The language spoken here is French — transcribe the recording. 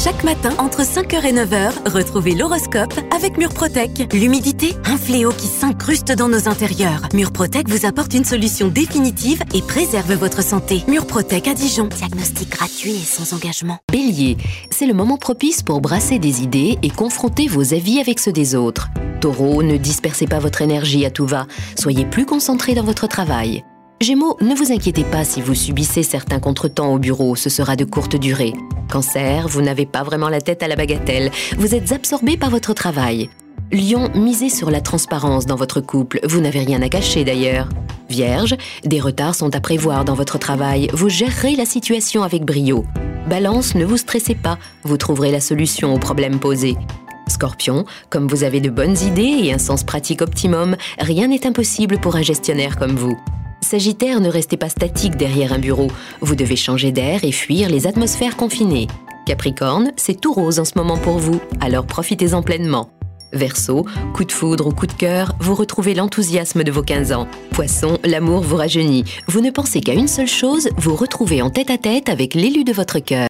Chaque matin, entre 5h et 9h, retrouvez l'horoscope avec Murprotec. L'humidité, un fléau qui s'incruste dans nos intérieurs. Murprotec vous apporte une solution définitive et préserve votre santé. Murprotec à Dijon. Diagnostic gratuit et sans engagement. Bélier, c'est le moment propice pour brasser des idées et confronter vos avis avec ceux des autres. Taureau, ne dispersez pas votre énergie à tout va. Soyez plus concentré dans votre travail. Gémeaux, ne vous inquiétez pas si vous subissez certains contretemps au bureau, ce sera de courte durée. Cancer, vous n'avez pas vraiment la tête à la bagatelle, vous êtes absorbé par votre travail. Lion, misez sur la transparence dans votre couple, vous n'avez rien à cacher d'ailleurs. Vierge, des retards sont à prévoir dans votre travail, vous gérerez la situation avec brio. Balance, ne vous stressez pas, vous trouverez la solution aux problèmes posés. Scorpion, comme vous avez de bonnes idées et un sens pratique optimum, rien n'est impossible pour un gestionnaire comme vous. Sagittaire, ne restez pas statique derrière un bureau. Vous devez changer d'air et fuir les atmosphères confinées. Capricorne, c'est tout rose en ce moment pour vous, alors profitez-en pleinement. Verseau, coup de foudre ou coup de cœur, vous retrouvez l'enthousiasme de vos 15 ans. Poisson, l'amour vous rajeunit. Vous ne pensez qu'à une seule chose, vous retrouvez en tête-à-tête avec l'élu de votre cœur.